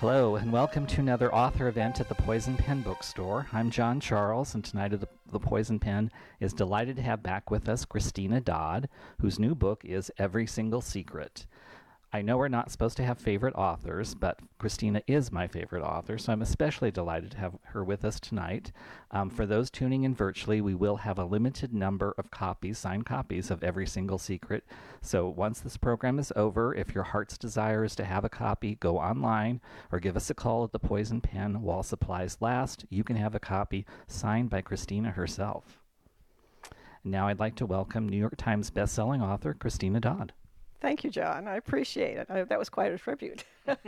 Hello, and welcome to another author event at the Poison Pen Bookstore. I'm John Charles, and tonight at the Poison Pen is delighted to have back with us Christina Dodd, whose new book is Every Single Secret. I know we're not supposed to have favorite authors, but Christina is my favorite author, so I'm especially delighted to have her with us tonight. For those tuning in virtually, we will have a limited number of copies, signed copies of Every Single Secret. So once this program is over, if your heart's desire is to have a copy, go online or give us a call at the Poison Pen while supplies last. You can have a copy signed by Christina herself. And now I'd like to welcome New York Times bestselling author Christina Dodd. Thank you, John. I appreciate it. That was quite a tribute.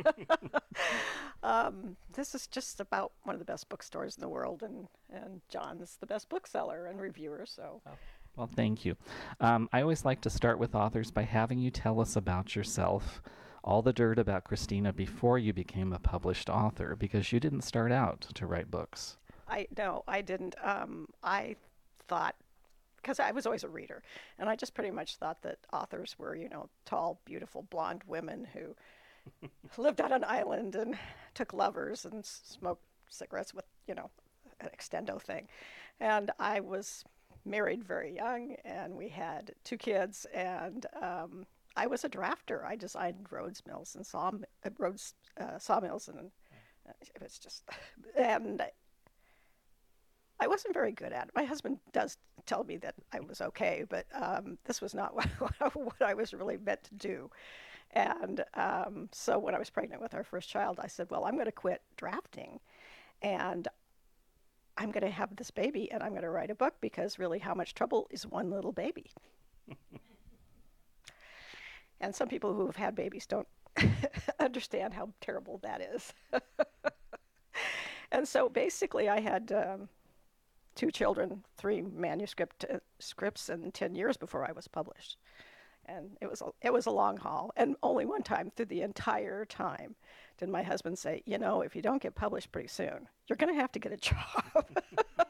This is just about one of the best bookstores in the world, and John's the best bookseller and reviewer. So, Well, thank you. I always like to start with authors by having you tell us about yourself, all the dirt about Christina before you became a published author, because you didn't start out to write books. No, I didn't. I thought, because I was always a reader, and I just pretty much thought that authors were, tall, beautiful, blonde women who lived on an island and took lovers and smoked cigarettes with, an extendo thing. And I was married very young, and we had 2 kids, and I was a drafter. I designed roads, mills, and sawmills, and it was just, and I wasn't very good at it. My husband does tell me that I was okay, but this was not what I was really meant to do. And so when I was pregnant with our first child, I said, well, I'm going to quit drafting, and I'm going to have this baby, and I'm going to write a book, because really how much trouble is one little baby? And some people who have had babies don't understand how terrible that is. And so basically I had 2 children, 3 scripts, and 10 years before I was published. And it was a long haul. And only one time through the entire time did my husband say, if you don't get published pretty soon, you're going to have to get a job.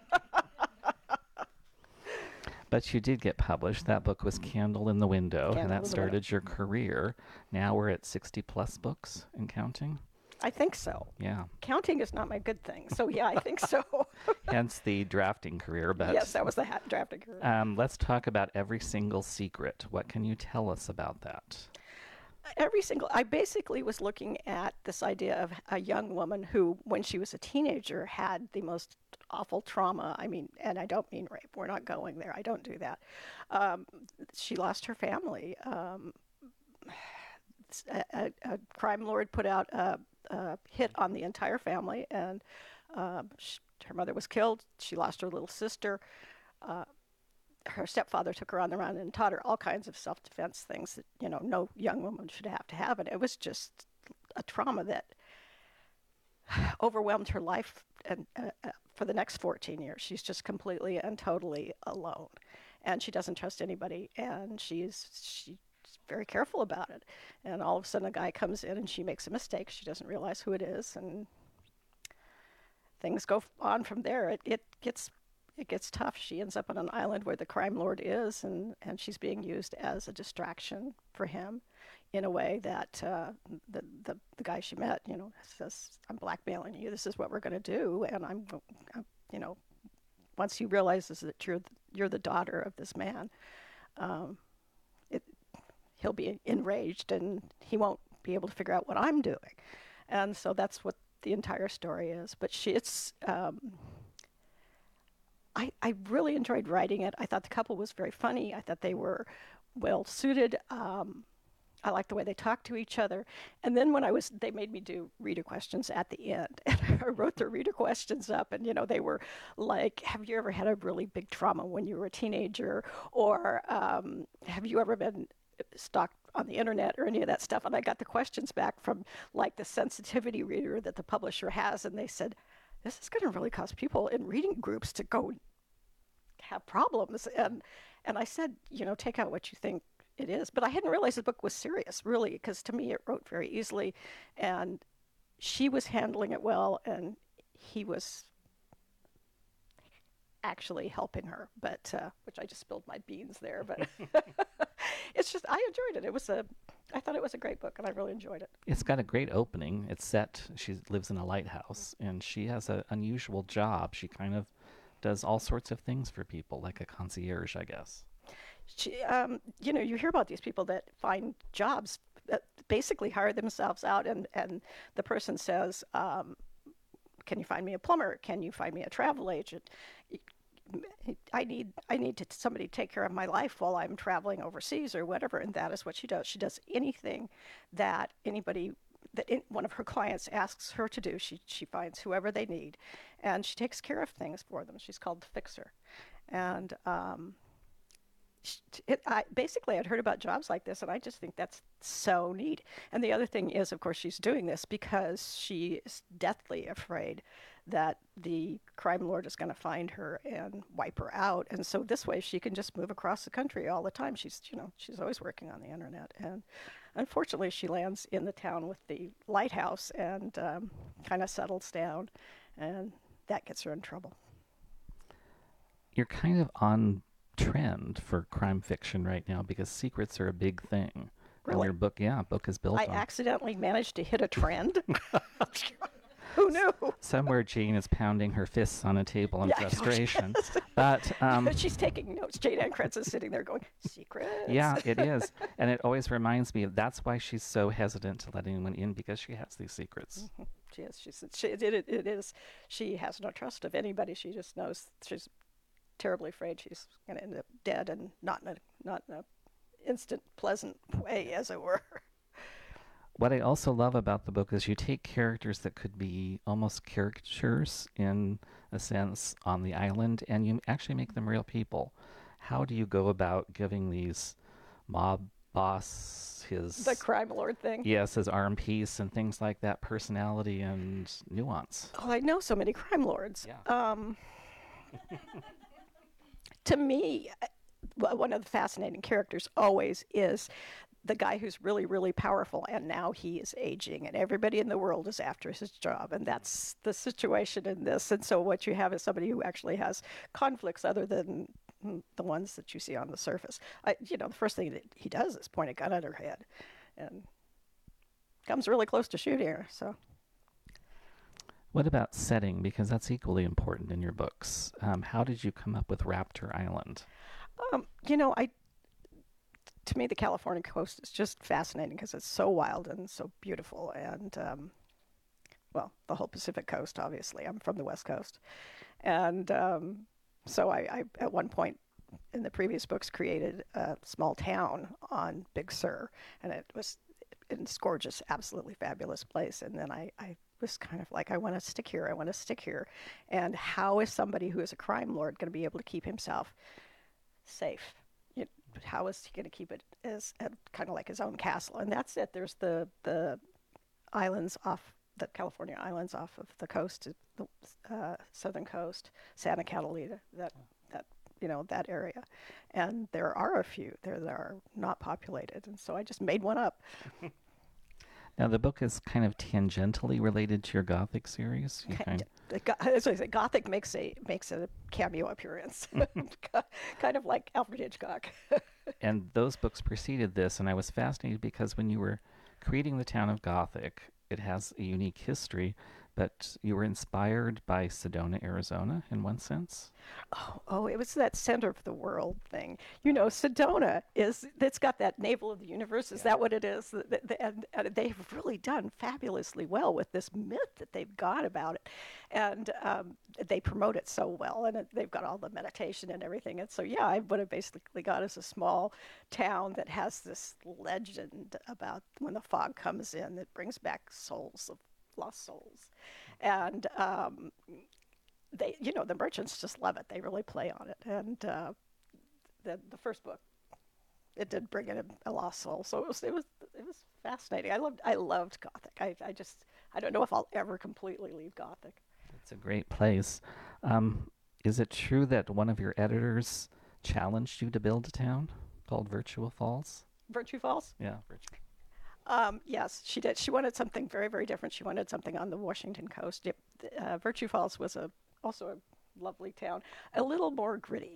But you did get published. That book was Candle in the Window, and that started your career. Now we're at 60-plus books and counting. I think so. Yeah. Counting is not my good thing. So, yeah, I think so. Hence the drafting career. But yes, that was the drafting career. Let's talk about Every Single Secret. What can you tell us about that? I basically was looking at this idea of a young woman who, when she was a teenager, had the most awful trauma. I mean, and I don't mean rape. We're not going there. I don't do that. She lost her family. A crime lord put out a hit on the entire family, and her mother was killed. She lost her little sister. Her stepfather took her on the run and taught her all kinds of self-defense things that, no young woman should have to have. And it was just a trauma that overwhelmed her life. And for the next 14 years, she's just completely and totally alone. And she doesn't trust anybody. And she's very careful about it. And all of a sudden a guy comes in and she makes a mistake. She doesn't realize who it is. And things go on from there. It gets tough. She ends up on an island where the crime lord is, and she's being used as a distraction for him in a way that the guy she met, says, I'm blackmailing you. This is what we're going to do. And I'm once he realizes that you're the daughter of this man, he'll be enraged, and he won't be able to figure out what I'm doing. And so that's what the entire story is. But I really enjoyed writing it. I thought the couple was very funny. I thought they were well suited. I liked the way they talked to each other. And then they made me do reader questions at the end. And I wrote the reader questions up, and, they were like, have you ever had a really big trauma when you were a teenager? Or have you ever been stalked on the internet or any of that stuff? And I got the questions back from like the sensitivity reader that the publisher has, and they said, this is going to really cause people in reading groups to go have problems. And I said, take out what you think it is. But I hadn't realized the book was serious, really, because to me it wrote very easily, and she was handling it well, and he was actually helping her, but which I just spilled my beans there. But it's just I enjoyed it. I thought it was a great book, and I really enjoyed it. It's got a great opening. It's set, she lives in a lighthouse, and she has an unusual job. She kind of does all sorts of things for people, like a concierge, I guess. You hear about these people that find jobs that basically hire themselves out, and the person says, "Can you find me a plumber? Can you find me a travel agent? I need somebody to take care of my life while I'm traveling overseas or whatever." And that is what she does. She does anything that one of her clients asks her to do. She finds whoever they need, and she takes care of things for them. She's called the fixer, and basically, I'd heard about jobs like this, and I just think that's so neat. And the other thing is, of course, she's doing this because she is deathly afraid that the crime lord is going to find her and wipe her out. And so this way, she can just move across the country all the time. She's always working on the internet. And unfortunately, she lands in the town with the lighthouse and kind of settles down, and that gets her in trouble. You're kind of on trend for crime fiction right now because secrets are a big thing. Really? And your book is built I on. accidentally managed to hit a trend. Who knew? Somewhere Jane is pounding her fists on a table in Yeah, I know she frustration. is. But She's taking notes. Jane Ann Krentz is sitting there going, secrets. yeah, it is. And it always reminds me that's why she's so hesitant to let anyone in, because she has these secrets. Mm-hmm. She is. It is. She has no trust of anybody. She just knows she's terribly afraid she's going to end up dead, and not in a instant pleasant way, as it were. What I also love about the book is you take characters that could be almost caricatures in a sense on the island, and you actually make them real people. How do you go about giving these mob boss The crime lord thing. yes, his arm piece and things like that, personality and nuance? Oh, I know so many crime lords. Yeah. To me, one of the fascinating characters always is the guy who's really, really powerful, and now he is aging, and everybody in the world is after his job, and that's the situation in this. And so what you have is somebody who actually has conflicts other than the ones that you see on the surface. The first thing that he does is point a gun at her head, and comes really close to shooting her. So. What about setting? Because that's equally important in your books. How did you come up with Raptor Island? To me, the California coast is just fascinating because it's so wild and so beautiful. And, the whole Pacific coast, obviously. I'm from the West Coast. And so I, at one point in the previous books, created a small town on Big Sur. And it's gorgeous, absolutely fabulous place. And then I was kind of like, I want to stick here. And how is somebody who is a crime lord going to be able to keep himself safe? How is he going to keep it as kind of like his own castle? And that's it. There's the islands off the California islands off of the coast, the southern coast, Santa Catalina, that area. And there are a few there that are not populated, and so I just made one up. Now, the book is kind of tangentially related to your Gothic series. As I say, Gothic makes a cameo appearance, kind of like Alfred Hitchcock. And those books preceded this, and I was fascinated because when you were creating the town of Gothic, it has a unique history, but you were inspired by Sedona, Arizona, in one sense. Oh, it was that center of the world thing. Sedona it's got that navel of the universe. Is that what it is? And they've really done fabulously well with this myth that they've got about it. And they promote it so well, and they've got all the meditation and everything. And so, yeah, what I basically got is a small town that has this legend about when the fog comes in that brings back souls of lost souls. And the merchants just love it. They really play on it. And the first book, it did bring in a lost soul. So it was fascinating. I loved Gothic. I don't know if I'll ever completely leave Gothic. It's a great place. Is it true that one of your editors challenged you to build a town called Virtue Falls? Virtue Falls? Yeah, Virtue. Yes, she did. She wanted something very, very different. She wanted something on the Washington coast. Virtue Falls was also a lovely town, a little more gritty.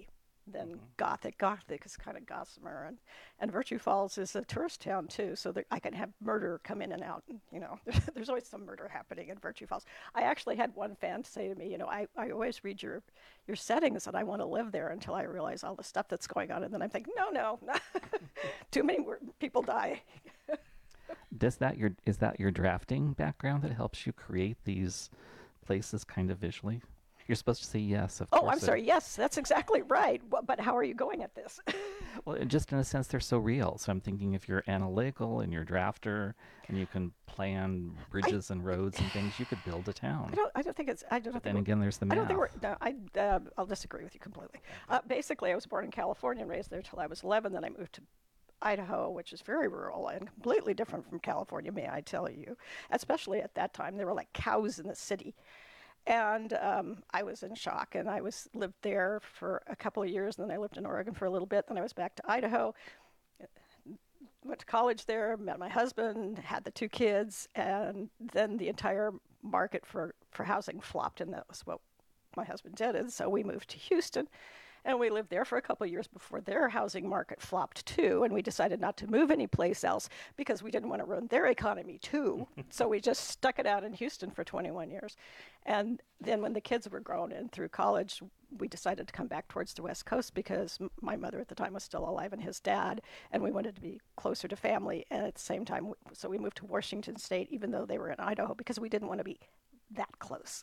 than Gothic. Gothic is kind of gossamer, and Virtue Falls is a tourist town too, so that I can have murder come in and out. And, there's always some murder happening in Virtue Falls. I actually had one fan say to me, I always read your settings and I want to live there until I realize all the stuff that's going on, and then I'm thinking, no, too many people die. Is that your drafting background that helps you create these places kind of visually? You're supposed to say yes, of course. Oh, I'm sorry. Yes, that's exactly right. But how are you going at this? Well, just in a sense, they're so real. So I'm thinking if you're analytical and you're a drafter and you can plan bridges and roads and things, you could build a town. I don't think it's. I don't. But then again, there's the math. I don't think we're. No, I'll disagree with you completely. Basically, I was born in California and raised there till I was 11. Then I moved to Idaho, which is very rural and completely different from California, may I tell you. Especially at that time, there were like cows in the city. And I was in shock, and lived there for a couple of years, and then I lived in Oregon for a little bit, then I was back to Idaho, went to college there, met my husband, had the 2 kids, and then the entire market for housing flopped, and that was what my husband did, and so we moved to Houston. And we lived there for a couple of years before their housing market flopped too. And we decided not to move anyplace else because we didn't want to ruin their economy too. So we just stuck it out in Houston for 21 years. And then when the kids were grown and through college, we decided to come back towards the West Coast because my mother at the time was still alive and his dad. And we wanted to be closer to family. And at the same time, so we moved to Washington State, even though they were in Idaho, because we didn't want to be that closer,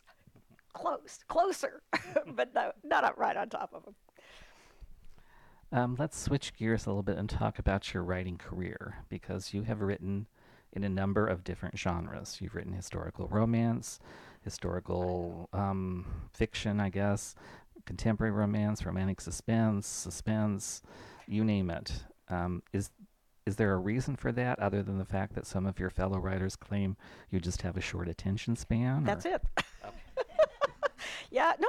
but no, not right on top of them. Let's switch gears a little bit and talk about your writing career, because you have written in a number of different genres. You've written historical romance, historical fiction, I guess, contemporary romance, romantic suspense, you name it. Is there a reason for that other than the fact that some of your fellow writers claim you just have a short attention span? That's it. Yeah, no,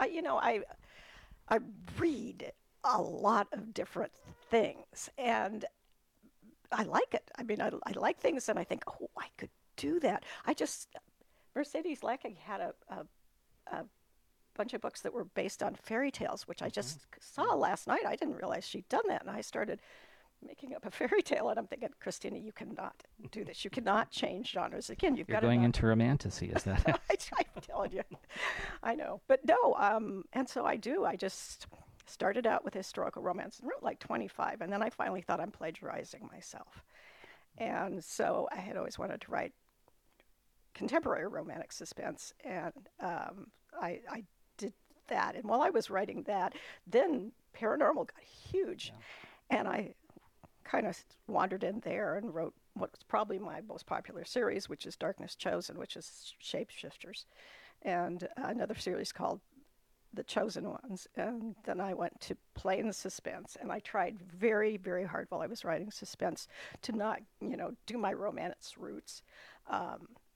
I read a lot of different things, and I like it. I mean, I like things, and I think, oh, I could do that. Mercedes Lackey had a bunch of books that were based on fairy tales, which I just saw last night. I didn't realize she'd done that, and I started making up a fairy tale, and I'm thinking, Christina, you cannot do this. You cannot change genres. Again, you're going into romantasy, is that it? I'm telling you. I know. But no, and so I do. I just started out with historical romance and wrote like 25, and then I finally thought I'm plagiarizing myself. And so I had always wanted to write contemporary romantic suspense, and I did that. And while I was writing that, then paranormal got huge, and I kind of wandered in there and wrote what's probably my most popular series, which is Darkness Chosen, which is Shapeshifters, and another series called The Chosen Ones. And then I went to plain suspense, and I tried very, very hard while I was writing suspense to not, do my romance roots. I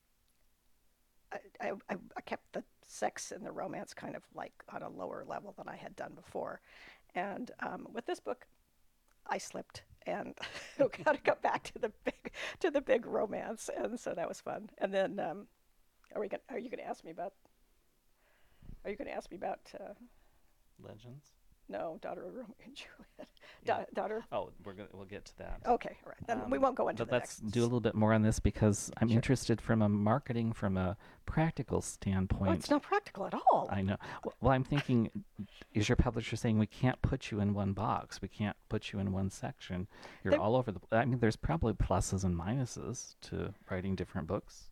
kept the sex and the romance kind of like on a lower level than I had done before. And with this book, I slipped and got to go back to the big romance, and so that was fun. And then, are you going to ask me about? Are you going to ask me about Legends? No, Daughter of Romeo and Juliet. Yeah. Daughter. Oh, we'll get to that. Okay, all right. Then we won't go into. But let's do a little bit more on this, because I'm interested from a practical standpoint. Oh, it's not practical at all. I know. Well, I'm thinking, is your publisher saying we can't put you in one box? We can't put you in one section. You're all over the. I mean, there's probably pluses and minuses to writing different books.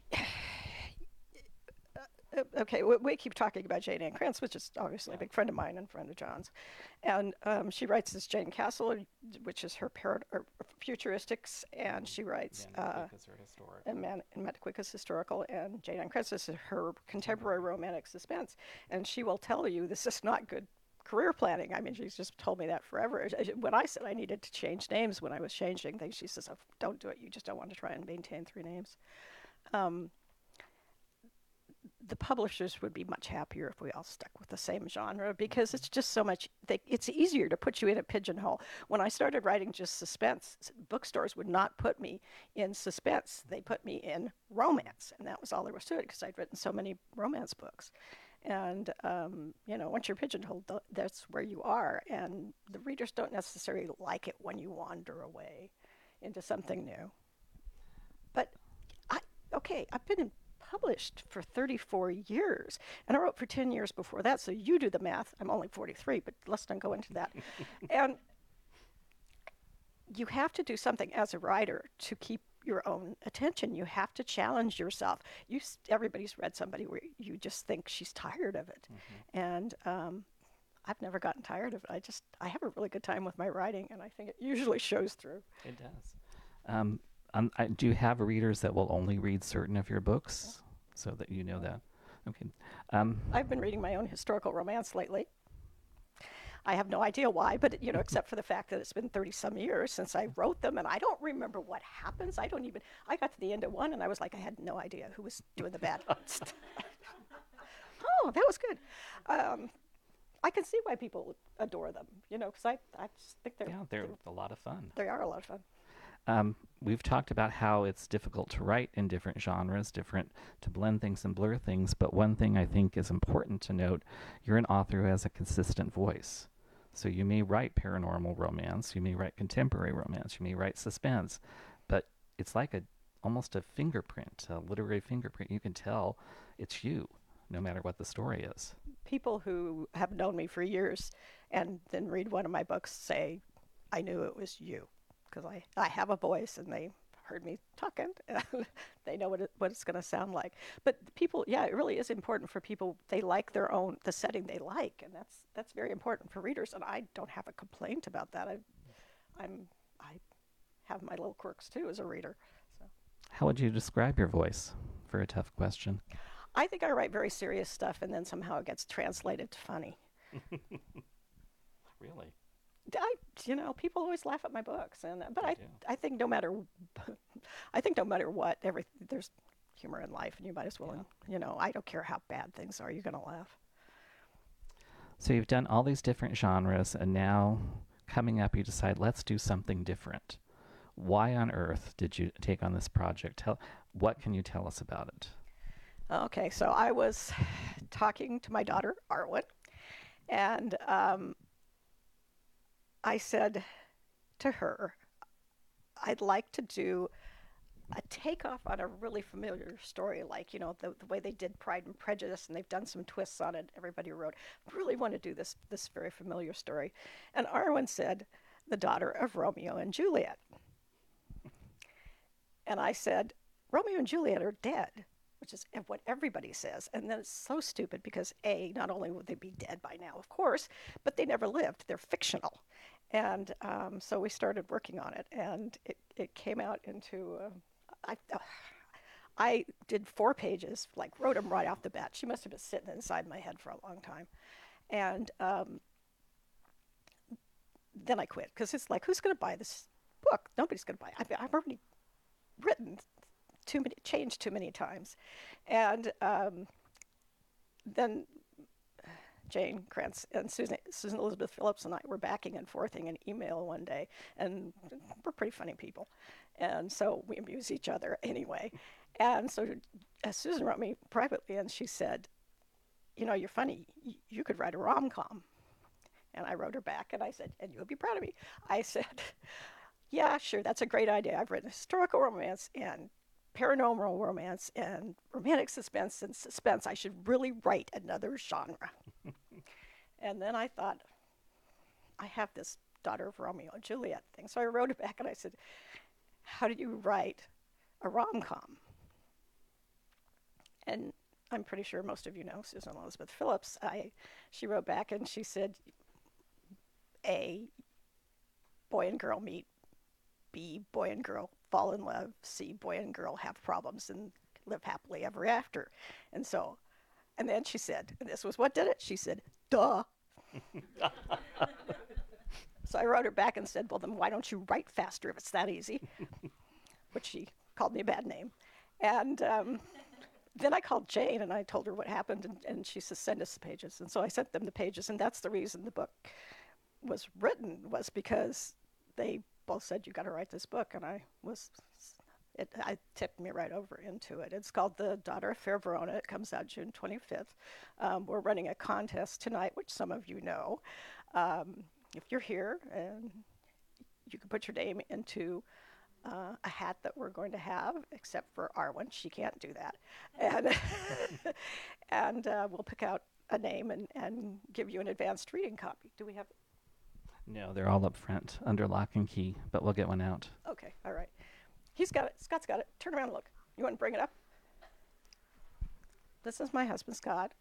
Okay, we keep talking about Jane Ann Krantz, which is obviously a big friend of mine and friend of John's. And she writes this Jane Castle, which is her futuristics, and she writes and Metaquica's historical, and Jane Ann Krantz is her contemporary romantic suspense. And she will tell you this is not good career planning. I mean, she's just told me that forever. When I said I needed to change names when I was changing things, she says, oh, don't do it. You just don't want to try and maintain 3 names. The publishers would be much happier if we all stuck with the same genre, because it's just so much, it's easier to put you in a pigeonhole. When I started writing just suspense, bookstores would not put me in suspense. They put me in romance, and that was all there was to it, because I'd written so many romance books. And, once you're pigeonholed, that's where you are. And the readers don't necessarily like it when you wander away into something new. But I've been published for 34 years, and I wrote for 10 years before that. So you do the math. I'm only 43, but let's not go into that. And you have to do something as a writer to keep your own attention. You have to challenge yourself. Everybody's read somebody where you just think she's tired of it, and I've never gotten tired of it. I have a really good time with my writing, and I think it usually shows through. It does. Do you have readers that will only read certain of your books, so that you know that? Okay. I've been reading my own historical romance lately. I have no idea why, but except for the fact that it's been 30-some years since I wrote them, and I don't remember what happens. I got to the end of one, and I was like, I had no idea who was doing the bad stuff. Oh, that was good. I can see why people adore them, because I just think they're a lot of fun. They are a lot of fun. We've talked about how it's difficult to write in different genres, to blend things and blur things, but one thing I think is important to note, you're an author who has a consistent voice. So you may write paranormal romance, you may write contemporary romance, you may write suspense, but it's like almost a fingerprint, a literary fingerprint. You can tell it's you, no matter what the story is. People who have known me for years and then read one of my books say, I knew it was you, because I have a voice, and they heard me talking. They know what it's going to sound like. But people, it really is important for people. They like the setting they like, and that's very important for readers. And I don't have a complaint about that. I have my little quirks too as a reader. So. How would you describe your voice? For a tough question. I think I write very serious stuff, and then somehow it gets translated to funny. Really? People always laugh at my books, but I think no matter what, there's humor in life, and you might as well. I don't care how bad things are, you're going to laugh. So you've done all these different genres, and now coming up, you decide, let's do something different. Why on earth did you take on this project? What can you tell us about it? Okay, so I was talking to my daughter, Arwen, and I said to her, I'd like to do a takeoff on a really familiar story, like, the way they did Pride and Prejudice, and they've done some twists on it. Everybody wrote, I really want to do this very familiar story. And Arwen said, the daughter of Romeo and Juliet. And I said, Romeo and Juliet are dead, which is what everybody says. And then it's so stupid because, A, not only would they be dead by now, of course, but they never lived. They're fictional. And so we started working on it, and it came out into, I did 4 pages, wrote them right off the bat. She must have been sitting inside my head for a long time. And then I quit, because it's like, who's going to buy this book? Nobody's going to buy it. I've already written changed too many times. And then Jane Krantz and Susan Elizabeth Phillips and I were backing and forthing an email one day, and we're pretty funny people, and so we amuse each other anyway. And so Susan wrote me privately, and she said, you're funny, you could write a rom-com. And I wrote her back, and I said, and you'll be proud of me. I said, yeah, sure, that's a great idea. I've written historical romance and paranormal romance and romantic suspense and suspense. I should really write another genre. And then I thought, I have this daughter of Romeo and Juliet thing. So I wrote it back, and I said, how do you write a rom-com? And I'm pretty sure most of you know Susan Elizabeth Phillips. She wrote back, and she said, A, boy and girl meet. B, boy and girl fall in love. C, boy and girl have problems and live happily ever after. And then she said, and this was what did it? She said, duh. So I wrote her back and said, well, then why don't you write faster if it's that easy? Which she called me a bad name. And then I called Jane, and I told her what happened, and she said, send us the pages. And so I sent them the pages, and that's the reason the book was written, was because they both said, you got to write this book. And I tipped me right over into it. It's called The Daughter of Fair Verona. It comes out June 25th. We're running a contest tonight, which some of you know. If you're here, and you can put your name into a hat that we're going to have, except for Arwen. She can't do that. And, and we'll pick out a name and give you an advanced reading copy. Do we have? No, they're all up front under lock and key, but we'll get one out. Okay, all right. He's got it. Scott's got it. Turn around and look. You want to bring it up? This is my husband, Scott.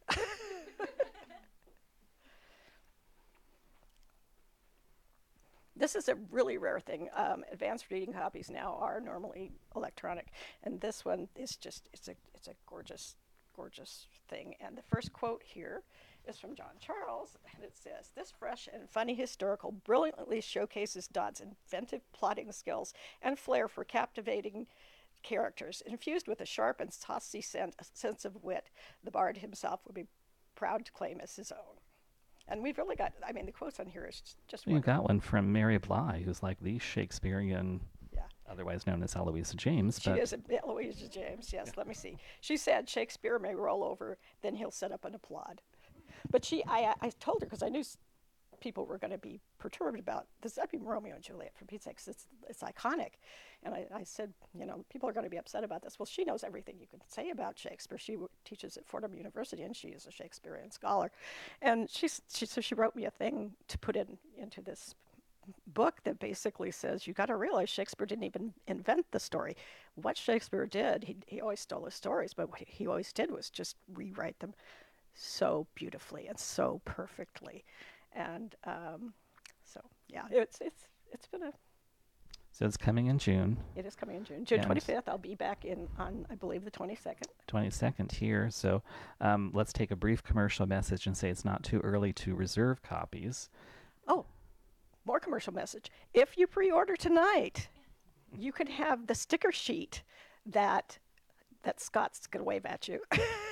This is a really rare thing. Advanced reading copies now are normally electronic, and this one is just, it's a gorgeous, gorgeous thing. And the first quote here is from John Charles, and it says, "This fresh and funny historical brilliantly showcases Dodd's inventive plotting skills and flair for captivating characters, infused with a sharp and saucy sense of wit the bard himself would be proud to claim as his own." And we've really got, I mean, the quotes on here is just You got one from Mary Bly, who's like the Shakespearean, yeah. otherwise known as Eloisa James. She is Eloisa James, yes. Yeah. Let me see. She said, "Shakespeare may roll over, then he'll set up and applaud." But I told her, because I knew people were going to be perturbed about this. I mean, Romeo and Juliet, for Pete's sakes, it's iconic. And I said, you know, people are going to be upset about this. Well, she knows everything you can say about Shakespeare. She teaches at Fordham University, and she is a Shakespearean scholar. And so she wrote me a thing to put into this book that basically says, you got to realize Shakespeare didn't even invent the story. What Shakespeare did, he always stole his stories, but what he always did was just rewrite them so beautifully and so perfectly. And so, yeah, it's been a... So it's coming in June. It is coming in June. June 25th. I'll be back on, I believe, the 22nd. 22nd here. So let's take a brief commercial message and say it's not too early to reserve copies. Oh, more commercial message. If you pre-order tonight, you can have the sticker sheet that Scott's going to wave at you.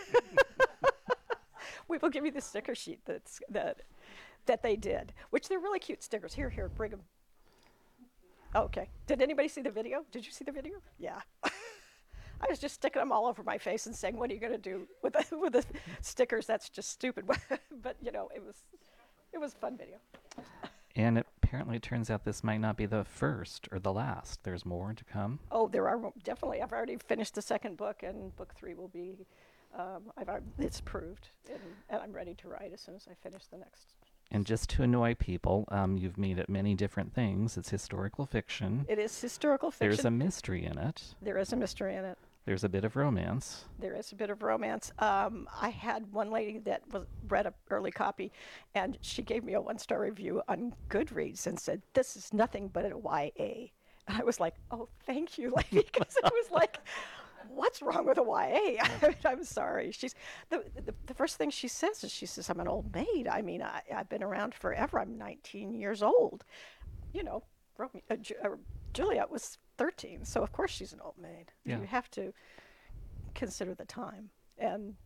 We will give you the sticker sheet that they did, which they're really cute stickers. Here, bring them. Okay. Did anybody see the video? Did you see the video? Yeah. I was just sticking them all over my face and saying, "What are you going to do with the stickers? That's just stupid." But you know, it was a fun video. And apparently, it turns out this might not be the first or the last. There's more to come. Oh, there are definitely. I've already finished the second book, and book 3 will be. It's approved, and I'm ready to write as soon as I finish the next. And just to annoy people, you've made it many different things. It's historical fiction. It is historical fiction. There's a mystery in it. There is a mystery in it. There's a bit of romance. There is a bit of romance. I had one lady that read an early copy, and she gave me a 1-star review on Goodreads and said, "This is nothing but a YA." And I was like, "Oh, thank you, lady," because I was like, what's wrong with a YA? I'm sorry. She's the first thing she says is, she says, "I'm an old maid. I mean, I've been around forever. I'm 19 years old." You know, Juliet was 13, so of course she's an old maid. Yeah. You have to consider the time, and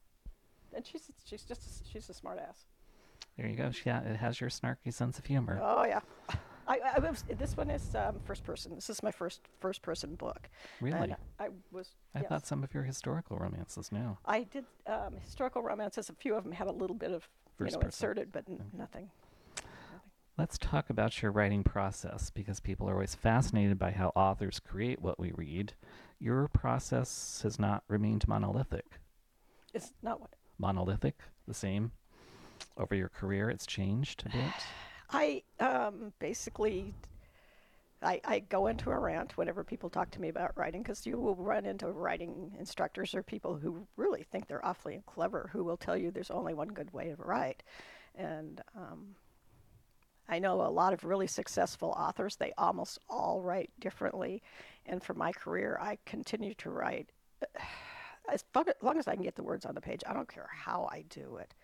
she's a smart ass. There you go. Yeah, it has your snarky sense of humor. Oh yeah. This one is first person. This is my first person book. Really? And I thought some of your historical romances. No. I did historical romances. A few of them had a little bit of inserted, but nothing. Let's talk about your writing process, because people are always fascinated by how authors create what we read. Your process has not remained monolithic. It's not what? Monolithic, the same. Over your career, it's changed a bit. I basically, I go into a rant whenever people talk to me about writing, because you will run into writing instructors or people who really think they're awfully clever, who will tell you there's only one good way to write. And I know a lot of really successful authors, they almost all write differently. And for my career, I continue to write as long as I can get the words on the page. I don't care how I do it.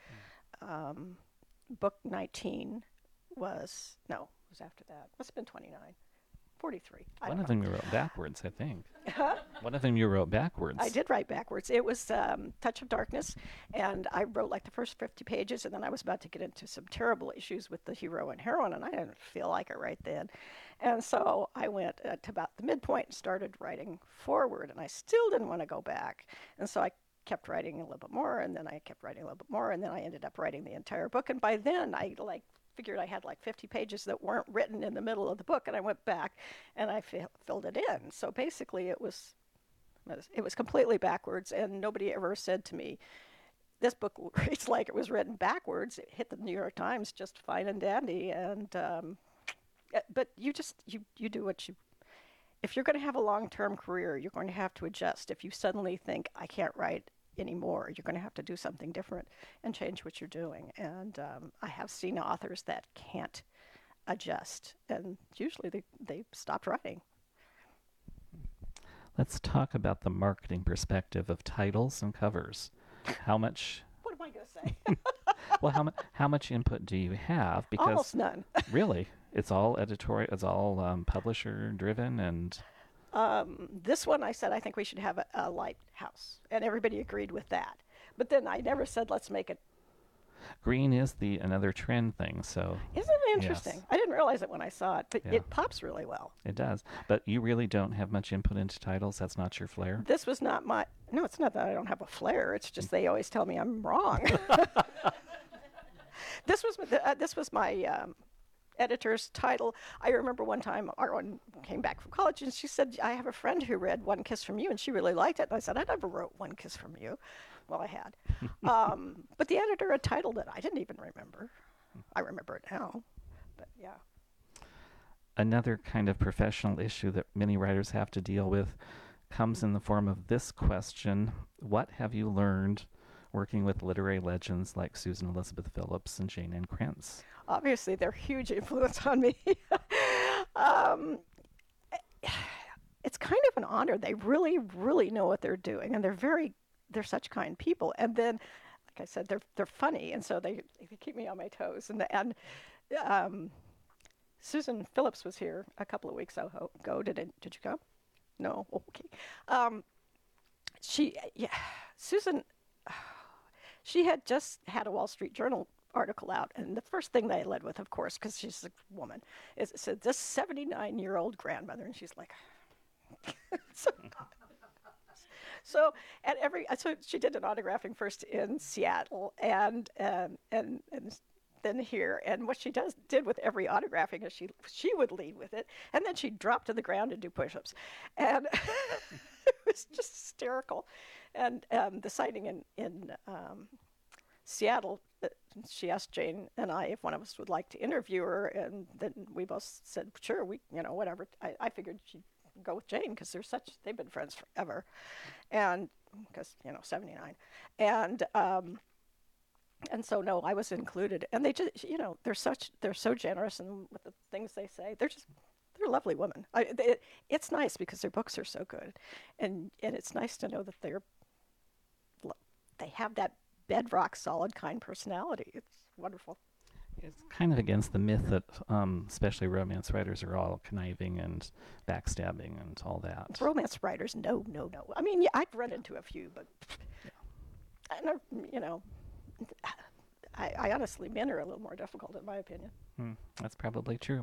Book 19 was after that. Must have been 29. 43. I One don't of them you wrote backwards, I think. know. One of them you wrote backwards. I did write backwards. It was Touch of Darkness, and I wrote like the first 50 pages, and then I was about to get into some terrible issues with the hero and heroine, and I didn't feel like it right then. And so I went to about the midpoint and started writing forward, and I still didn't want to go back. And so I kept writing a little bit more, and then I kept writing a little bit more, and then I ended up writing the entire book. And by then, I figured I had like 50 pages that weren't written in the middle of the book, and I went back and I filled it in. So basically, it was completely backwards, and nobody ever said to me, "This book reads like it was written backwards." It hit the New York Times just fine and dandy, and but you do what you. If you're going to have a long-term career, you're going to have to adjust. If you suddenly think, I can't write anymore, you're going to have to do something different and change what you're doing. And I have seen authors that can't adjust, and usually they stop writing. Let's talk about the marketing perspective of titles and covers. How much? What am I going to say? Well, how much input do you have? Because Almost none. really, it's all editorial. It's all publisher driven, and This one I said I think we should have a lighthouse, and everybody agreed with that. But then I never said let's make it. green is another trend thing. So Isn't it interesting? Yes. I didn't realize it when I saw it, but Yeah. it pops really well. it does. But you really don't have much input into titles. That's not your flair. This was not my. No, it's not that I don't have a flair. It's just they always tell me I'm wrong. This was my editor's title. I remember one time Arwen came back from college and she said, "I have a friend who read One Kiss from You," and she really liked it. And I said, "I never wrote One Kiss from You." Well, I had, but the editor had titled it. I didn't even remember. I remember it now, but yeah. Another kind of professional issue that many writers have to deal with comes in the form of this question: what have you learned working with literary legends like Susan Elizabeth Phillips and Jane Ann Krentz? Obviously, they're a huge influence on me. It's kind of an honor. They really, really know what they're doing, and they're such kind people. And then, like I said, they're funny, and so they keep me on my toes. And Susan Phillips was here a couple of weeks ago. Did you come? No. Okay. Susan. She had just had a Wall Street Journal article out, and the first thing they led with, of course, because she's a woman, is it said this 79-year-old grandmother, and she's like, so she did an autographing first in Seattle and then here, and what she did with every autographing is she would lead with it, and then she'd drop to the ground and do push-ups, and it was just hysterical. And the sighting in Seattle, she asked Jane and I if one of us would like to interview her, and then we both said, sure, whatever. I figured she'd go with Jane because they've been friends forever, and because 79, and so no, I was included, and they just they're so generous, and with the things they say, they're lovely women. It's nice because their books are so good, and it's nice to know that they have that bedrock solid kind personality. It's wonderful. It's kind of against the myth that especially romance writers are all conniving and backstabbing and all that. Romance writers, no. I mean, yeah, I've run into a few, but I honestly, men are a little more difficult in my opinion. That's probably true.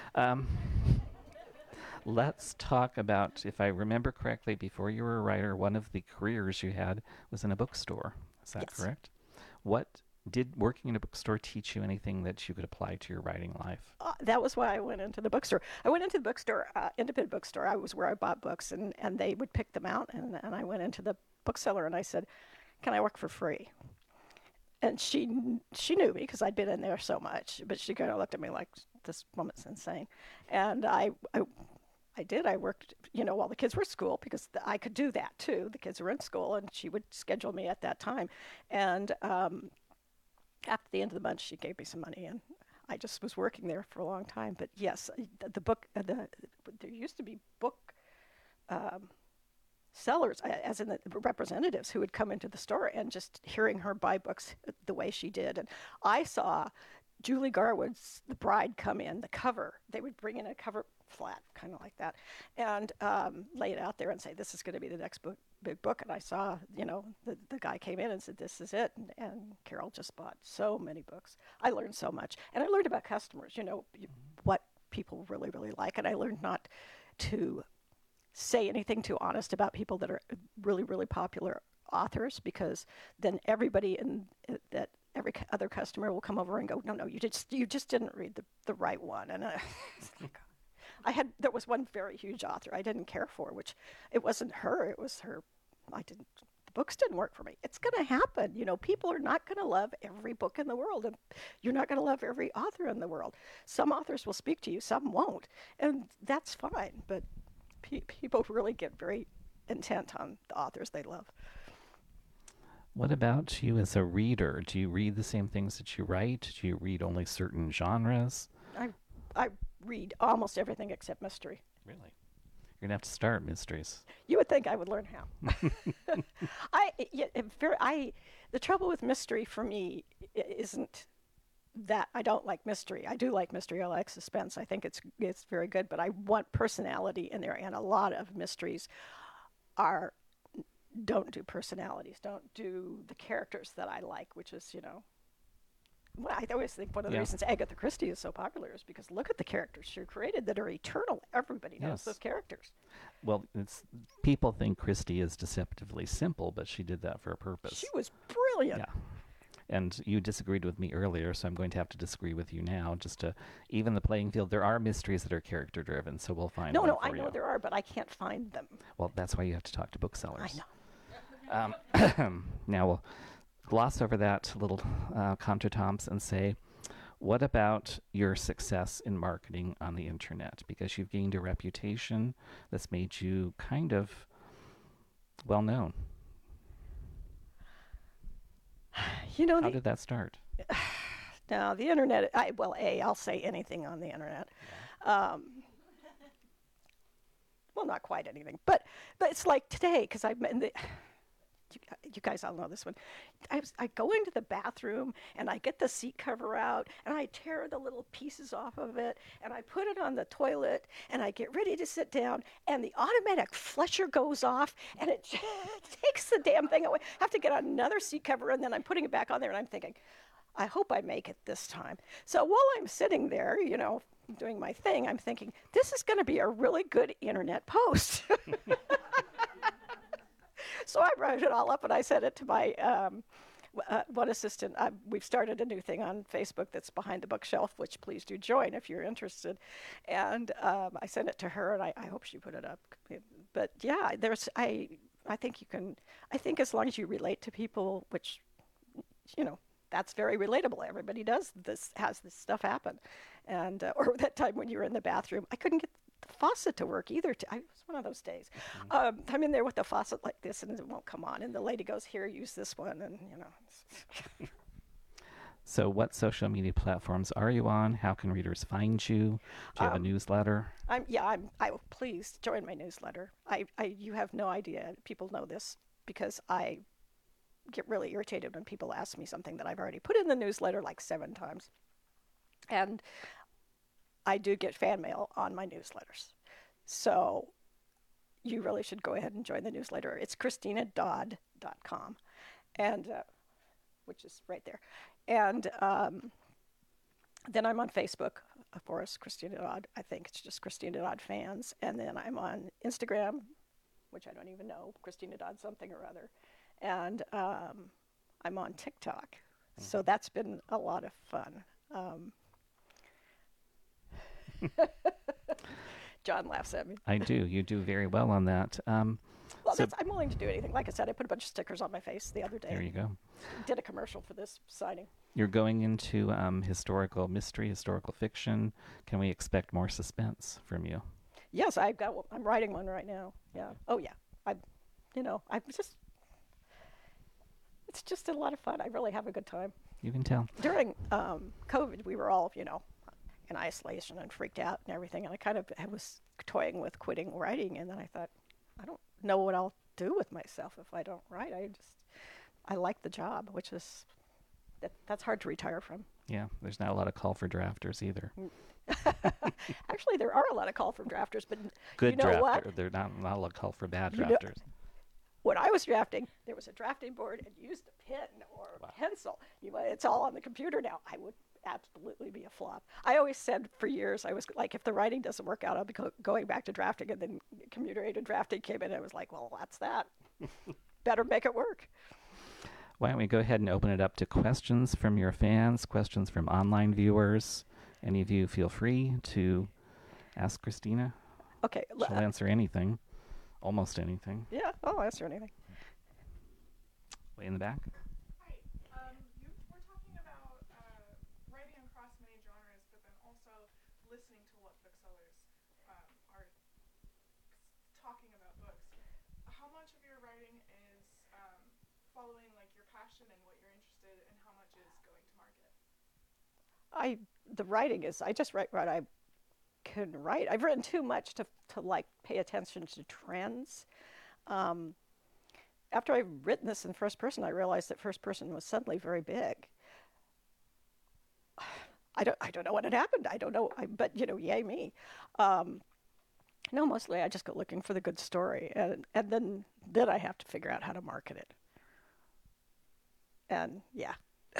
Let's talk about, if I remember correctly, before you were a writer, one of the careers you had was in a bookstore. Is that Yes. correct? What did working in a bookstore teach you anything that you could apply to your writing life? That was why I went into the bookstore. I went into the bookstore, independent bookstore. I was where I bought books, and they would pick them out. And I went into the bookseller and I said, "Can I work for free?" And she knew me because I'd been in there so much, but she kind of looked at me like, "This woman's insane." And I did. I worked, while the kids were at school because I could do that too. The kids were in school, and she would schedule me at that time. And after the end of the month, she gave me some money, and I just was working there for a long time. But yes, the book, there used to be book sellers, as in the representatives, who would come into the store, and just hearing her buy books the way she did. And I saw Julie Garwood's The Bride come in, the cover. They would bring in a cover flat, kind of like that, and lay it out there and say, this is going to be the next big book. And I saw, the guy came in and said, this is it. And Carol just bought so many books. I learned so much. And I learned about customers, what people really, really like. And I learned not to say anything too honest about people that are really, really popular authors, because then everybody that every other customer will come over and go, no, you just didn't read the right one. And there was one very huge author I didn't care for, which it wasn't her, it was her. The books didn't work for me. It's going to happen. People are not going to love every book in the world, and you're not going to love every author in the world. Some authors will speak to you, some won't, and that's fine. But people really get very intent on the authors they love. What about you as a reader? Do you read the same things that you write? Do you read only certain genres? I read almost everything except mystery. Really? You're going to have to start mysteries. You would think I would learn how. The trouble with mystery for me isn't that I don't like mystery. I do like mystery. I like suspense. I think it's very good, but I want personality in there, and a lot of mysteries don't do personalities, don't do the characters that I like, which is, well, I always think one of the reasons Agatha Christie is so popular is because look at the characters she created that are eternal. Everybody knows those characters. Well, people think Christie is deceptively simple, but she did that for a purpose. She was brilliant. Yeah. And you disagreed with me earlier, so I'm going to have to disagree with you now, just to even the playing field. There are mysteries that are character-driven, so we'll find one for I know you. there are, but I can't find them. Well, that's why you have to talk to booksellers. I know. Now we'll gloss over that little contretemps and say, what about your success in marketing on the internet? Because you've gained a reputation that's made you kind of well known. How did that start? Now, the internet, I'll say anything on the internet. Yeah. Well, not quite anything, but it's like today, because you guys all know this one. I go into the bathroom and I get the seat cover out and I tear the little pieces off of it and I put it on the toilet and I get ready to sit down and the automatic flusher goes off and it takes the damn thing away. I have to get another seat cover and then I'm putting it back on there and I'm thinking, I hope I make it this time. So while I'm sitting there, doing my thing, I'm thinking, this is going to be a really good internet post. So I wrote it all up and I sent it to my one assistant. We've started a new thing on Facebook that's Behind the Bookshelf, which please do join if you're interested. And I sent it to her and I hope she put it up. But yeah, I think you can, I think as long as you relate to people, which, that's very relatable. Everybody has this stuff happen. And, or that time when you were in the bathroom, I couldn't get the faucet to work either. It was one of those days. Mm-hmm. I'm in there with the faucet like this and it won't come on. And the lady goes, here, use this one. And, So what social media platforms are you on? How can readers find you? Do you have a newsletter? Please join my newsletter. You have no idea. People know this because I get really irritated when people ask me something that I've already put in the newsletter like 7 times. And I do get fan mail on my newsletters. So you really should go ahead and join the newsletter. It's ChristinaDodd.com, and which is right there. And then I'm on Facebook, of course, Christina Dodd. I think it's just Christina Dodd Fans. And then I'm on Instagram, which I don't even know, Christina Dodd something or other. And I'm on TikTok. Mm-hmm. So that's been a lot of fun. John laughs at me. I do. You do very well on that. I'm willing to do anything. Like I said, I put a bunch of stickers on my face the other day. There you go. Did a commercial for this signing. You're going into historical mystery, historical fiction. Can we expect more suspense from you? Yes, I'm writing one right now. Yeah. Oh yeah. It's just a lot of fun. I really have a good time. You can tell. During COVID, we were all, in isolation and freaked out and everything. And I was toying with quitting writing. And then I thought, I don't know what I'll do with myself if I don't write. I like the job, which is that's hard to retire from. Yeah, there's not a lot of call for drafters either. Actually, there are a lot of call for drafters, but Good you know drafter. what? They're not a lot of call for bad You know- drafters. When I was drafting, there was a drafting board, and you used a pen or a pencil. It's all on the computer now. I would absolutely be a flop. I always said for years, I was like, if the writing doesn't work out, I'll be going back to drafting. And then computer-aided drafting came in, and I was like, well, that's that. Better make it work. Why don't we go ahead and open it up to questions from your fans, questions from online viewers. Any of you feel free to ask Christina. Okay. She'll answer anything, almost anything. Yeah, I'll answer anything. Way in the back. Hi. You were talking about writing across many genres, but then also listening to what booksellers are talking about books. How much of your writing is following like your passion and what you're interested in, and how much is going to market? The writing is, I just write what I can write. I've written too much to like pay attention to trends. After I've written this in first person, I realized that first person was suddenly very big. I don't know when it happened. I don't know, but yay me. No, mostly I just go looking for the good story, and then I have to figure out how to market it. And yeah.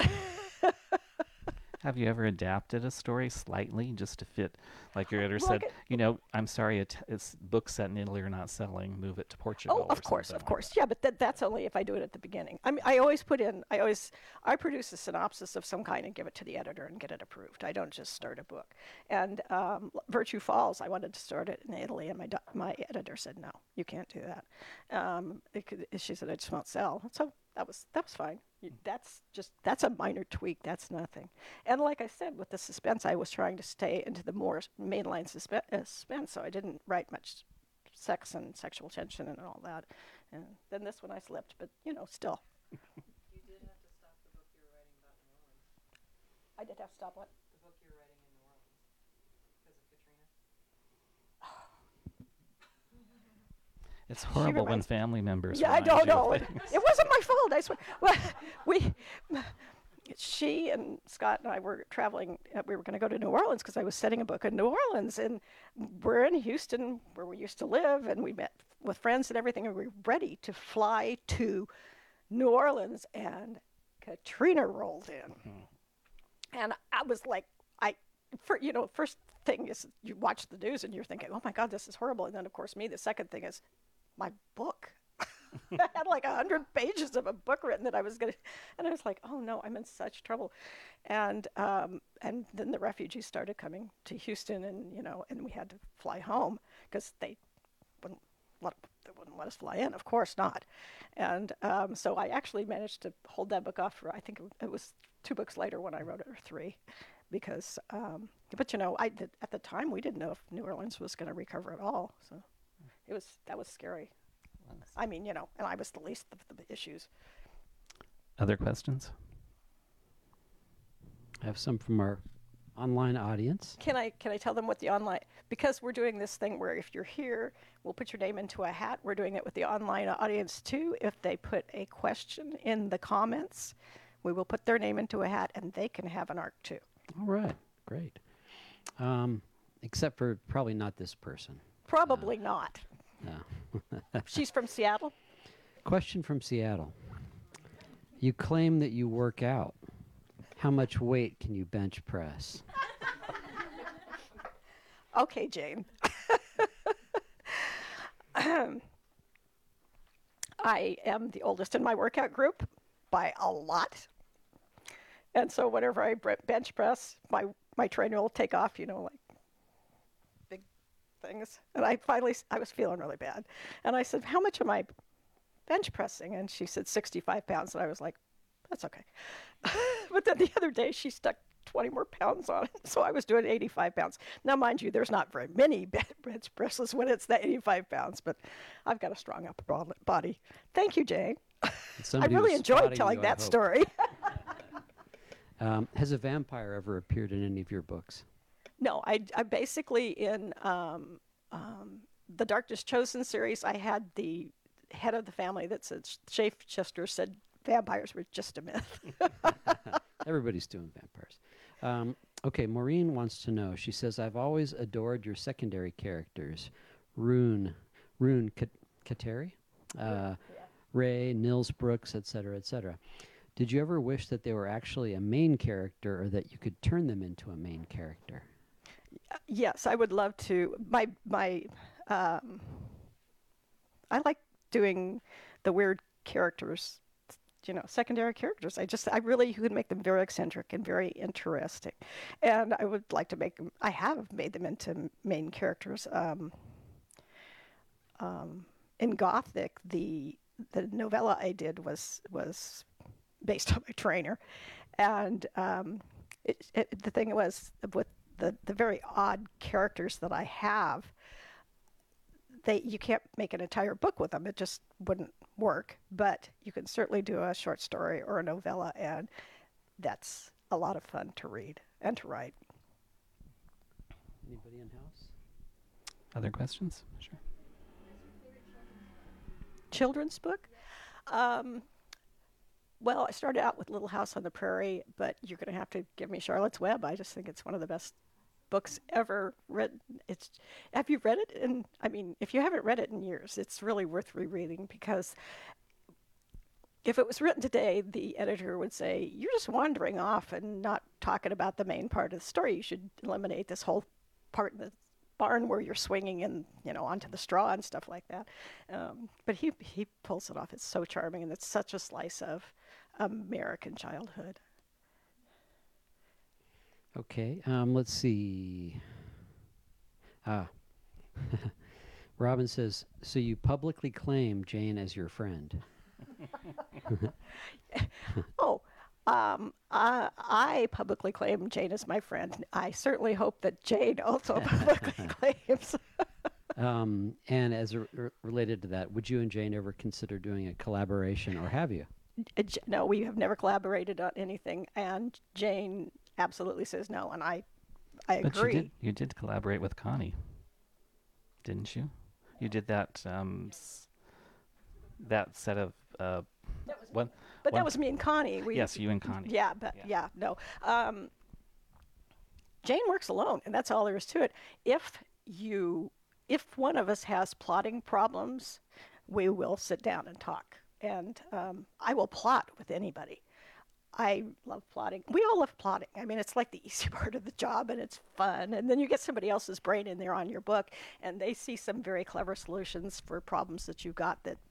Have you ever adapted a story slightly just to fit, like your editor Well, said, I'm sorry, it's books set in Italy are not selling, move it to Portugal. Oh, of course. Yeah, but that's only if I do it at the beginning. I mean, I produce a synopsis of some kind and give it to the editor and get it approved. I don't just start a book. And Virtue Falls, I wanted to start it in Italy, and my editor said, no, you can't do that. She said, it just won't sell. So that was fine. That's a minor tweak. That's nothing. And like I said, with the suspense, I was trying to stay into the more mainline suspense, so I didn't write much sex and sexual tension and all that. And then this one I slipped, but still. You did have to stop the book you were writing about New Orleans. I did have to stop what? The book you were writing in New Orleans because of Katrina. It's horrible when family members. Yeah, I don't know. It wasn't my fault. I swear. Well, she and Scott and I were traveling. We were going to go to New Orleans because I was setting a book in New Orleans, and we're in Houston where we used to live, and we met with friends and everything, and we were ready to fly to New Orleans, and Katrina rolled in, and I was like, first thing is you watch the news and you're thinking, oh my God, this is horrible, and then of course the second thing is my book. I had like 100 pages of a book written that I was going to, and I was like, oh no, I'm in such trouble. And then the refugees started coming to Houston, and we had to fly home because they wouldn't let us fly in. Of course not. And so I actually managed to hold that book off for, I think it was 2 books later when I wrote it, or 3, because, but at the time we didn't know if New Orleans was going to recover at all. So that was scary. I mean, and I was the least of the issues. Other questions? I have some from our online audience. Can I tell them what the online, because we're doing this thing where if you're here, we'll put your name into a hat. We're doing it with the online audience too. If they put a question in the comments, we will put their name into a hat and they can have an arc too. All right, great. Except for probably not this person. Probably not. No. She's from Seattle? Question from Seattle. You claim that you work out. How much weight can you bench press? Okay, Jane. I am the oldest in my workout group by a lot. And so whenever I bench press, my trainer will take off, like big things. And I was feeling really bad. And I said, how much am I bench pressing? And she said 65 pounds. And I was like, that's okay. But then the other day she stuck 20 more pounds on it. So I was doing 85 pounds. Now, mind you, there's not very many bench presses when it's that 85 pounds, but I've got a strong upper body. Thank you, Jane. I really enjoyed telling that story. Has a vampire ever appeared in any of your books? No, I basically in the Darkness Chosen series, I had the head of the family that said, shapeshifter said vampires were just a myth. Everybody's doing vampires. Okay, Maureen wants to know. She says, I've always adored your secondary characters. Rune Kateri, Ray, Nils Brooks, etc., etc. Did you ever wish that they were actually a main character or that you could turn them into a main character? Yes, I would love to. I like doing the weird characters, secondary characters. I really could make them very eccentric and very interesting. And I would like to make them, I have made them into main characters. In Gothic, the novella I did was based on my trainer. And the thing was, with the very odd characters that I have, you can't make an entire book with them. It just wouldn't work. But you can certainly do a short story or a novella, and that's a lot of fun to read and to write. Anybody in house? Other questions? Sure. Children's book? Well, I started out with Little House on the Prairie, but you're going to have to give me Charlotte's Web. I just think it's one of the best books ever written. Have you read it? And I mean, if you haven't read it in years, it's really worth rereading, because if it was written today, the editor would say, you're just wandering off and not talking about the main part of the story. You should eliminate this whole part in the barn where you're swinging and onto the straw and stuff like that. But he pulls it off. It's so charming, and it's such a slice of American childhood. Okay, let's see. Robin says, so you publicly claim Jane as your friend. I publicly claim Jane as my friend. I certainly hope that Jane also publicly claims. And as related to that, would you and Jane ever consider doing a collaboration, or have you? No, we have never collaborated on anything, and Jane absolutely says no, and I agree. But you did collaborate with Connie, didn't you? You did that that set of that was me and Connie. Yes, you and Connie. Yeah, but no. Jane works alone, and that's all there is to it. If one of us has plotting problems, we will sit down and talk. And I will plot with anybody. I love plotting. We all love plotting. I mean, it's like the easy part of the job, and it's fun. And then you get somebody else's brain in there on your book, and they see some very clever solutions for problems that you got. That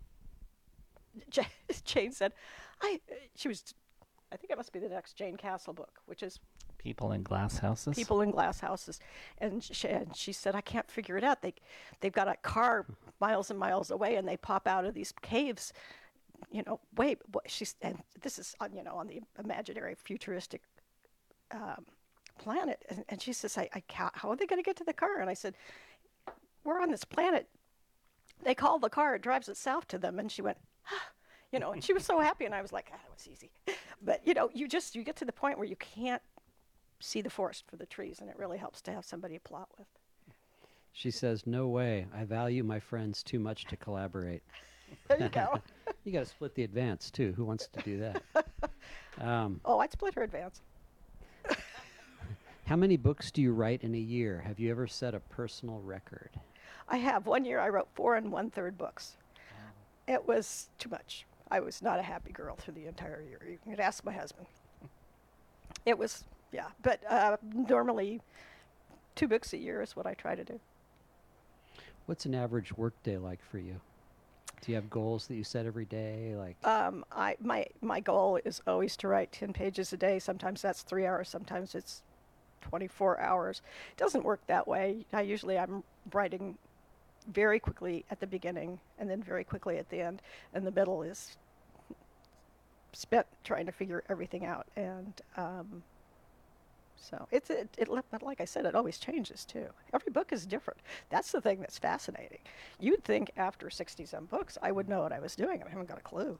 Jane said, I think it must be the next Jane Castle book, which is People in Glass Houses. People in Glass Houses. And she said, I can't figure it out. They've got a car miles and miles away, and they pop out of these caves. And this is on the imaginary futuristic planet. And she says, how are they going to get to the car? And I said, we're on this planet. They call the car, it drives itself to them. And she went, and she was so happy. And I was like, that was easy. But, you get to the point where you can't see the forest for the trees, and it really helps to have somebody to plot with. She says, no way. I value my friends too much to collaborate. There you go. You got to split the advance, too. Who wants to do that? I'd split her advance. How many books do you write in a year? Have you ever set a personal record? I have. One year I wrote 4 1/3 books. It was too much. I was not a happy girl through the entire year. You can ask my husband. It was, yeah. But normally 2 books a year is what I try to do. What's an average workday like for you? Do you have goals that you set every day? My goal is always to write 10 pages a day. Sometimes that's 3 hours. Sometimes it's 24 hours. It doesn't work that way. I'm writing very quickly at the beginning and then very quickly at the end. And the middle is spent trying to figure everything out. And so but like I said, it always changes too. Every book is different. That's the thing that's fascinating. You'd think after 60-some books, I would know what I was doing. I haven't got a clue.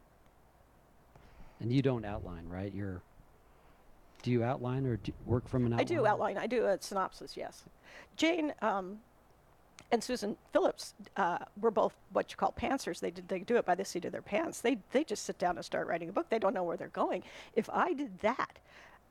And you don't outline, right? Do you outline or do you work from an outline? I do outline. I do a synopsis, yes. Jane and Susan Phillips were both what you call pantsers. They do it by the seat of their pants. They just sit down and start writing a book. They don't know where they're going. If I did that,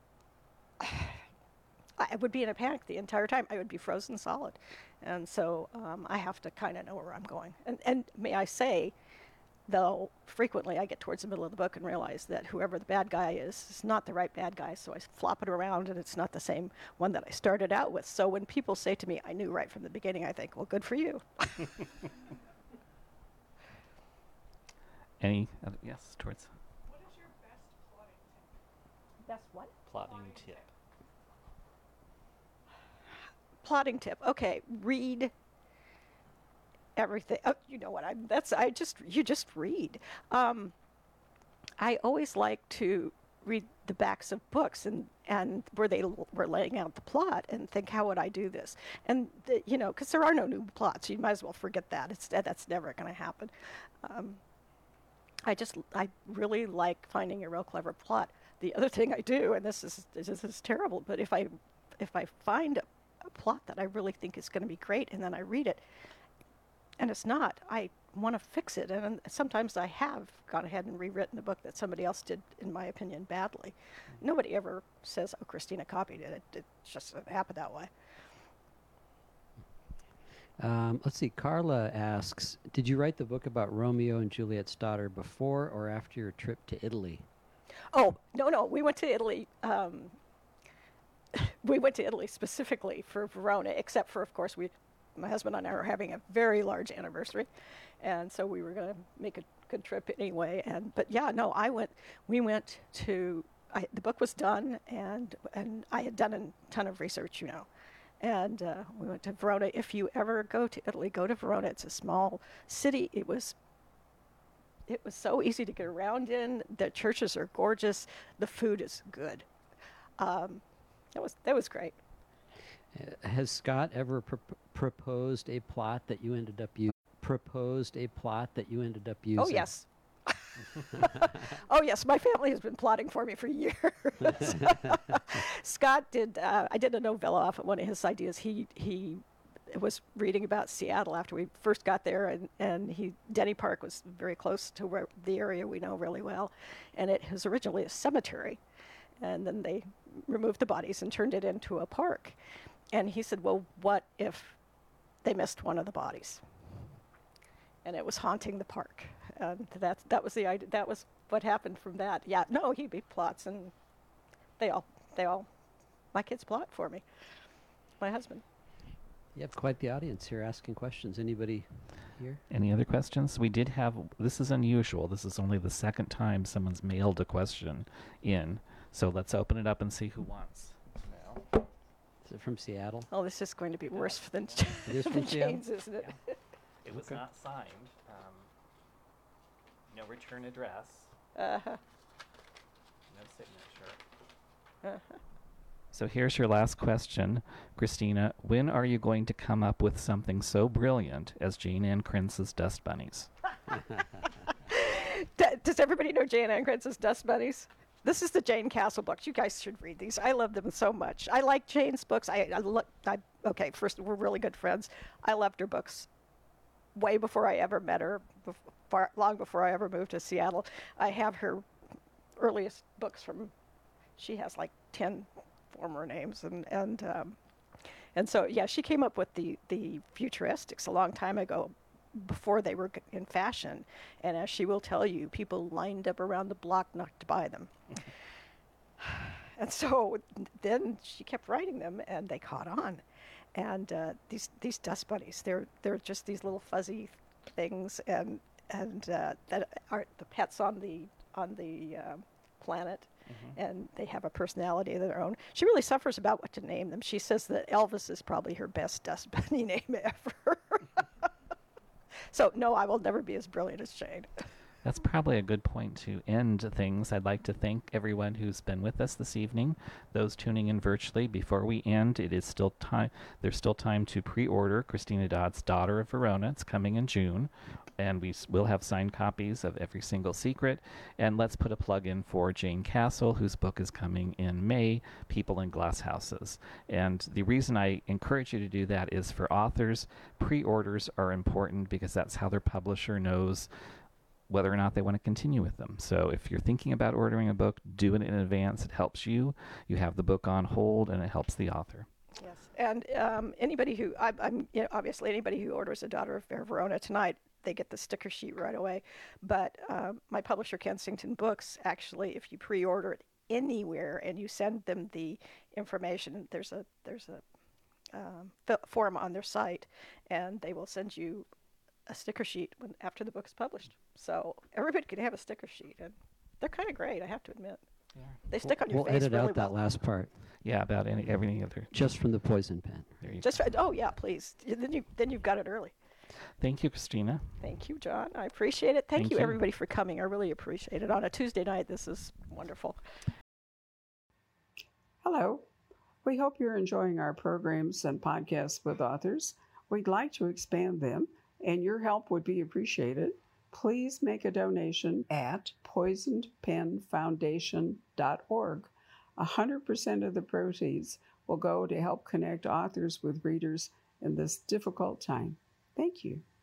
I would be in a panic the entire time. I would be frozen solid. And so I have to kind of know where I'm going. And may I say, though, frequently I get towards the middle of the book and realize that whoever the bad guy is not the right bad guy. So I flop it around and it's not the same one that I started out with. So when people say to me, I knew right from the beginning, I think, well, good for you. Any other, yes, towards What is your best plotting tip? That's what? plotting tip. Plotting tip. Okay, read everything. Oh, you know what? You just read. I always like to read the backs of books and where they were laying out the plot and think, how would I do this? And because there are no new plots, you might as well forget that. That's never going to happen. I really like finding a real clever plot. The other thing I do, and this is terrible, but if I find a plot that I really think is going to be great, and then I read it, and it's not, I want to fix it. And sometimes I have gone ahead and rewritten a book that somebody else did, in my opinion, badly. Nobody ever says, "Oh, Christina copied it." It just happened that way. Let's see. Carla asks, did you write the book about Romeo and Juliet's daughter before or after your trip to Italy? Oh, no, we went to Italy. We went to Italy specifically for Verona, except for, of course, my husband and I are having a very large anniversary, and so we were going to make a good trip anyway. But yeah, no, we went to. The book was done, and I had done a ton of research, and we went to Verona. If you ever go to Italy, go to Verona. It's a small city. It was so easy to get around in. The churches are gorgeous. The food is good. That was great. Has Scott ever proposed a plot that you ended up using? Oh, yes. Oh, yes. My family has been plotting for me for years. Scott did. I did a novella off of one of his ideas. He was reading about Seattle after we first got there, and Denny Park was very close to where the area we know really well, and it was originally a cemetery, and then they removed the bodies and turned it into a park. And he said, well, what if they missed one of the bodies? And it was haunting the park. And that was the idea. That was what happened from that. Yeah, no, he plots, and they all, my kids plot for me. My husband. You have quite the audience here asking questions. Anybody here? Any other questions? We did have, this is unusual. This is only the second time someone's mailed a question in. So let's open it up and see who wants. Now. Is it from Seattle? Oh, this is going to be worse than It is from than Seattle? Jane's, isn't it? Yeah. It was Okay. not signed. No return address. Uh-huh. No signature. Uh-huh. So here's your last question, Christina. When are you going to come up with something so brilliant as Jane Ann Krentz's Dust Bunnies? Does everybody know Jane Ann Krentz's Dust Bunnies? This is the Jane Castle books. You guys should read these. I love them so much. I like Jane's books. Okay, first, we're really good friends. I loved her books way before I ever met her, long before I ever moved to Seattle. I have her earliest books she has like 10 former names. And so, yeah, she came up with the futuristics a long time ago, before they were in fashion. And as she will tell you, people lined up around the block not to buy them. And so then she kept writing them, and they caught on. And these dust bunnies, they're just these little fuzzy things, and that are the pets on the planet, and they have a personality of their own. She really suffers about what to name them. She says that Elvis is probably her best dust bunny name ever. So no, I will never be as brilliant as Jane. That's probably a good point to end things. I'd like to thank everyone who's been with us this evening. Those tuning in virtually, before we end, it is still time. There's still time to pre-order Christina Dodd's Daughter of Verona. It's coming in June, and we will have signed copies of Every Single Secret. And let's put a plug in for Jane Castle, whose book is coming in May, People in Glass Houses. And the reason I encourage you to do that is for authors, pre-orders are important because that's how their publisher knows whether or not they want to continue with them. So if you're thinking about ordering a book, do it in advance. It helps you. You have the book on hold, and it helps the author. Yes, and anybody who, obviously anybody who orders A Daughter of Verona tonight, they get the sticker sheet right away. But my publisher, Kensington Books, actually, if you pre-order it anywhere and you send them the information, there's a form on their site, and they will send you a sticker sheet after the book is published. So everybody can have a sticker sheet, and they're kind of great, I have to admit. Yeah. They stick on your face edit really out that well. last part. Yeah, about everything other. Just from the Poison Pen. There you Just oh yeah, please. Then you've got it early. Thank you, Christina. Thank you, John. I appreciate it. Thank Thank you, you. everybody, for coming. I really appreciate it. On a Tuesday night, this is wonderful. Hello. We hope you're enjoying our programs and podcasts with authors. We'd like to expand them, and your help would be appreciated. Please make a donation at poisonedpenfoundation.org. 100% of the proceeds will go to help connect authors with readers in this difficult time. Thank you.